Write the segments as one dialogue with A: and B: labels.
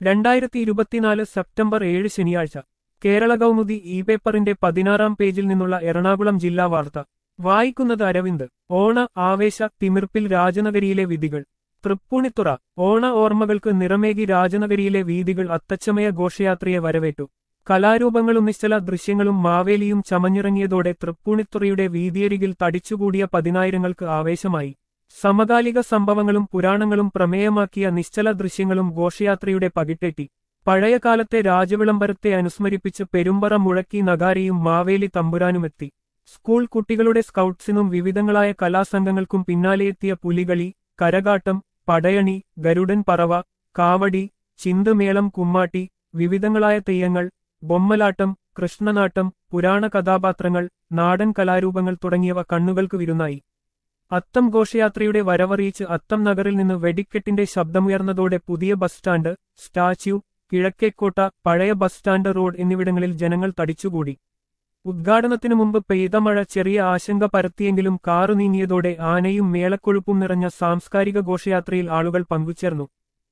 A: 2024 September 7 ശനിയാഴ്ച Kerala Kaumudi E പേപ്പറിന്റെ 16-ാം പേജിൽ നിന്നുള്ള എറണാകുളം ജില്ലാ വാർത്ത വായിക്കുന്നത് അരവിന്ദ്. ഓണ ആവേശ തിമിർപ്പിൽ രാജനഗരിയിലെ വീഥികൾ. തൃപ്പൂണിത്തുറ. ഓണ ഓർമ്മകൾക്ക് നിറമേകി രാജനഗരിയിലെ വീഥികൾ അത്തച്ചമയ ഘോഷയാത്രയെ വരവേറ്റു. കലാരൂപങ്ങളും നിശ്ചല ദൃശ്യങ്ങളും മാവേലിയും ചമഞ്ഞിറങ്ങിയതോടെ തൃപ്പൂണിത്തുറയുടെ വീഥിയരികിൽ തടിച്ചുകൂടിയ പതിനായിരങ്ങൾക്ക് ആവേശമായി. സമകാലിക സംഭവങ്ങളും പുരാണങ്ങളും പ്രമേയമാക്കിയ നിശ്ചല ദൃശ്യങ്ങളും ഘോഷയാത്രയുടെ പകിട്ടേറ്റി. പഴയകാലത്തെ രാജവിളംബരത്തെ അനുസ്മരിപ്പിച്ച് പെരുമ്പറ മുഴക്കി നഗാരിയും മാവേലി തമ്പുരാനുമെത്തി. സ്കൂൾ കുട്ടികളുടെ സ്കൗട്ട്സിനും വിവിധങ്ങളായ കലാസംഘങ്ങൾക്കും പിന്നാലെയെത്തിയ പുലികളി, കരകാട്ടം, പടയണി, ഗരുഡൻ പറവ, കാവടി, ചിന്തുമേളം, കുമ്മാട്ടി, വിവിധങ്ങളായ തെയ്യങ്ങൾ, ബൊമ്മലാട്ടം, കൃഷ്ണനാട്ടം, പുരാണ കഥാപാത്രങ്ങൾ, നാടൻ കലാരൂപങ്ങൾ തുടങ്ങിയവ കണ്ണുകൾക്ക് വിരുന്നായി. അത്തം ഘോഷയാത്രയുടെ വരവറിയിച്ച് അത്തം നഗറിൽ നിന്ന് വെടിക്കെട്ടിന്റെ ശബ്ദമുയർന്നതോടെ പുതിയ ബസ് സ്റ്റാൻഡ്, സ്റ്റാച്യു, കിഴക്കേക്കോട്ട, പഴയ ബസ് സ്റ്റാൻഡ് റോഡ് എന്നിവിടങ്ങളിൽ ജനങ്ങൾ തടിച്ചുകൂടി. ഉദ്ഘാടനത്തിനു മുമ്പ് പെയ്ത മഴ ചെറിയ ആശങ്ക പരത്തിയെങ്കിലും കാറു നീങ്ങിയതോടെ ആനയും മേളക്കൊഴുപ്പും നിറഞ്ഞ സാംസ്കാരിക ഘോഷയാത്രയിൽ ആളുകൾ പങ്കുചേർന്നു.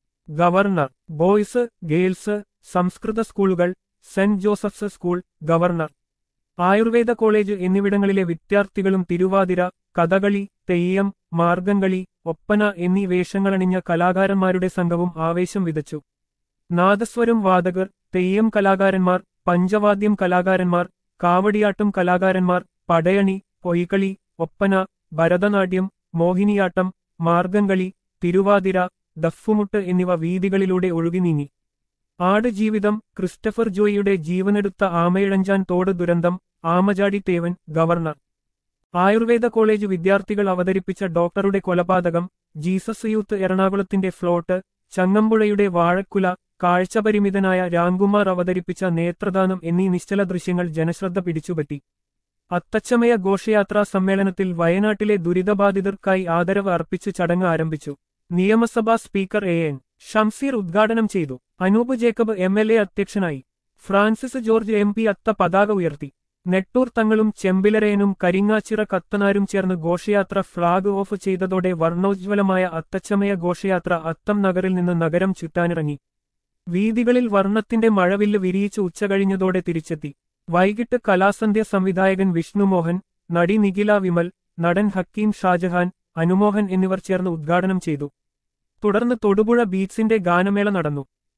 A: ഗവർണർ. ബോയ്സ്, ഗേൾസ്, സംസ്കൃത സ്കൂളുകൾ, Saint Joseph's school, governor Ayurveda college എന്നിവിടങ്ങളിലെ വിദ്യാർത്ഥികളും തിരുവാതിര, കഥകളി, തെയ്യം, മാർഗംകളി, ഒപ്പന എന്നീ വേഷങ്ങളണിഞ്ഞ കലാകാരന്മാരുടെ സംഘവും ആവേശം വിതച്ചു. നാദസ്വരം വാദകർ, തെയ്യം കലാകാരന്മാർ, പഞ്ചവാദ്യം കലാകാരന്മാർ, കാവടിയാട്ടം കലാകാരന്മാർ, പടയണി, പൊയ്കളി, ഒപ്പന, ഭരതനാട്യം, മോഹിനിയാട്ടം, മാർഗംകളി, തിരുവാതിര, ദഫ്ഫുമുട്ട് എന്നിവ വീഥികളിലൂടെ ഒഴുകിനീങ്ങി. ആടുജീവിതം, ക്രിസ്റ്റഫർ ജോയിയുടെ ജീവനെടുത്ത ആമയിഴഞ്ചാൻ തോട് ദുരന്തം, ആമചാടി തേവൻ, ഗവർണർ ആയുർവേദ കോളേജ് വിദ്യാർത്ഥികൾ അവതരിപ്പിച്ച ഡോക്ടറുടെ കൊലപാതകം, ജീസസ് യൂത്ത് എറണാകുളത്തിന്റെ ഫ്ലോട്ട്, ചങ്ങമ്പുഴയുടെ വാഴക്കുല, കാഴ്ചപരിമിതനായ രാംകുമാർ അവതരിപ്പിച്ച നേത്രദാനം എന്നീ നിശ്ചല ദൃശ്യങ്ങൾ ജനശ്രദ്ധ പിടിച്ചുപറ്റി. അത്തച്ചമയ ഘോഷയാത്രാ സമ്മേളനത്തിൽ വയനാട്ടിലെ ദുരിതബാധിതർക്കായി ആദരവ് അർപ്പിച്ച് ചടങ്ങ് ആരംഭിച്ചു. നിയമസഭാ സ്പീക്കർ എൻ ഷംസീർ ഉദ്ഘാടനം ചെയ്തു. അനൂപ് ജേക്കബ് MLA അധ്യക്ഷനായി. ഫ്രാൻസിസ് ജോർജ് MP അത്ത പതാക ഉയർത്തി. നെട്ടൂർ തങ്ങളും ചെമ്പിലരയനും കരിങ്ങാച്ചിറ കത്തനാരും ചേർന്ന് ഘോഷയാത്ര ഫ്ളാഗ് ഓഫ് ചെയ്തതോടെ വർണ്ണോജ്വലമായ അത്തച്ചമയ ഘോഷയാത്ര അത്തം നഗറിൽ നിന്ന് നഗരം ചുറ്റാനിറങ്ങി. വീഥികളിൽ വർണ്ണത്തിന്റെ മഴവില്ല് വിരിയിച്ച് ഉച്ചകഴിഞ്ഞതോടെ തിരിച്ചെത്തി. വൈകിട്ട് കലാസന്ധ്യ സംവിധായകൻ വിഷ്ണുമോഹൻ, നടി നിഖില വിമൽ, നടൻ ഹക്കീം ഷാജഹാൻ, അനുമോഹൻ എന്നിവർ ചേർന്ന് ഉദ്ഘാടനം ചെയ്തു. തുടർന്ന് തൊടുപുഴ ബീച്ചിന്റെ ഗാനമേള നടന്നു.